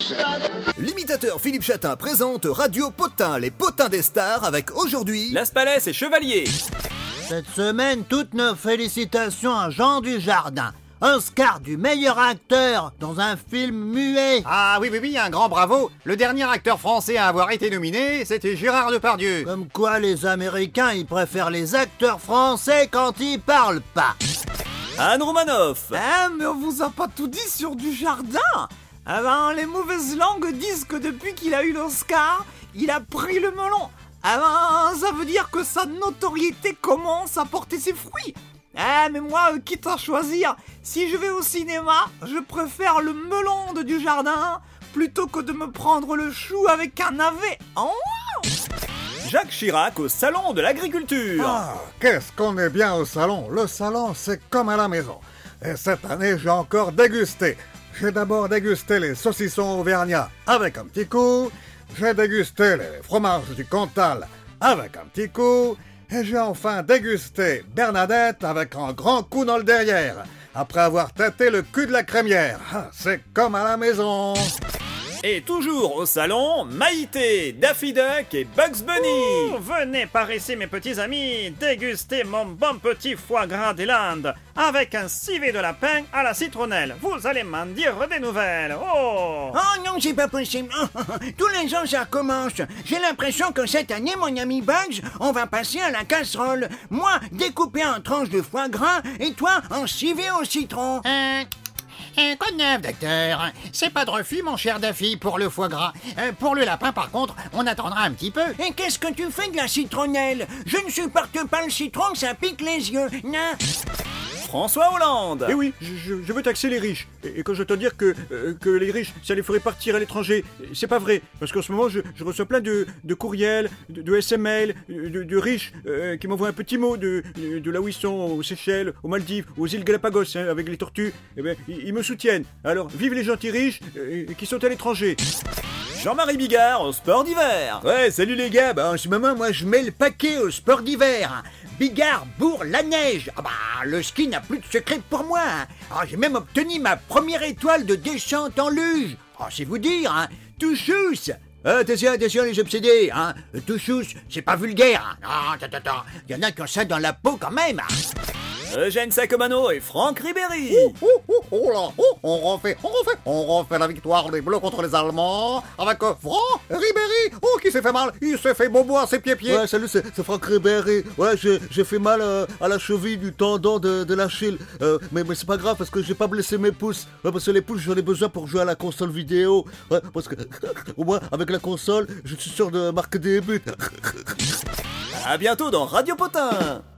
L'imitateur Philippe Chatin présente Radio Potin, les potins des stars, avec aujourd'hui... Las Palais et Chevalier. Cette semaine, toutes nos félicitations à Jean Dujardin, Oscar du meilleur acteur dans un film muet. Ah oui, un grand bravo. Le dernier acteur français à avoir été nominé, c'était Gérard Depardieu. Comme quoi les Américains, ils préfèrent les acteurs français quand ils parlent pas. Anne Romanoff. Ah, mais on vous a pas tout dit sur Dujardin. Ah ben, les mauvaises langues disent que depuis qu'il a eu l'Oscar, il a pris le melon. Ah ben, ça veut dire que sa notoriété commence à porter ses fruits. Ah, mais moi, quitte à choisir, si je vais au cinéma, je préfère le melon de Dujardin plutôt que de me prendre le chou avec un navet. Oh. Jacques Chirac au Salon de l'Agriculture. Ah, qu'est-ce qu'on est bien au salon. Le salon, c'est comme à la maison. Et cette année, j'ai encore dégusté. J'ai d'abord dégusté les saucissons auvergnats avec un petit coup. J'ai dégusté les fromages du Cantal avec un petit coup. Et j'ai enfin dégusté Bernadette avec un grand coup dans le derrière, après avoir tâté le cul de la crémière. C'est comme à la maison. Et toujours au salon, Maïté, Daffy Duck et Bugs Bunny. Venez par ici mes petits amis, déguster mon bon petit foie gras des Landes, avec un civet de lapin à la citronnelle. Vous allez m'en dire des nouvelles. Oh non, c'est pas possible. Tous les ans ça recommence. J'ai l'impression que cette année, mon ami Bugs, on va passer à la casserole. Moi, découpé en tranches de foie gras, et toi, en civet au citron. Quoi de neuf, docteur? C'est pas de refus, mon cher Daffy, pour le foie gras. Pour le lapin, par contre, on attendra un petit peu. Et qu'est-ce que tu fais de la citronnelle? Je ne supporte pas le citron, ça pique les yeux. Non. François Hollande. Eh oui, je veux taxer les riches. Et quand je te dire que les riches, ça les ferait partir à l'étranger, c'est pas vrai. Parce qu'en ce moment, je reçois plein de courriels, de SML, de riches qui m'envoient un petit mot de là où ils sont, aux Seychelles, aux Maldives, aux îles Galapagos, avec les tortues. Eh ben, ils me soutiennent. Alors, vive les gentils riches qui sont à l'étranger. Jean-Marie Bigard au sport d'hiver. Ouais, salut les gars, en ce moment, moi je mets le paquet au sport d'hiver. Bigard bourre la neige. Le ski n'a plus de secret pour moi. J'ai même obtenu ma première étoile de descente en luge. C'est vous dire, tout chousse. Attention les obsédés, tout chousse, c'est pas vulgaire. Il y en a qui ont ça dans la peau quand même. Eugène Sacomano et Franck Ribéry. On refait la victoire des Bleus contre les Allemands avec Franck Ribéry. Qui s'est fait mal. Il s'est fait bobo à ses pieds. Ouais, salut, c'est Franck Ribéry. Ouais, j'ai fait mal à la cheville du tendon de l'Achille. Mais c'est pas grave parce que j'ai pas blessé mes pouces. Ouais, parce que les pouces, j'en ai besoin pour jouer à la console vidéo. Ouais, parce que au moins, avec la console, je suis sûr de marquer des buts. À bientôt dans Radio Potin.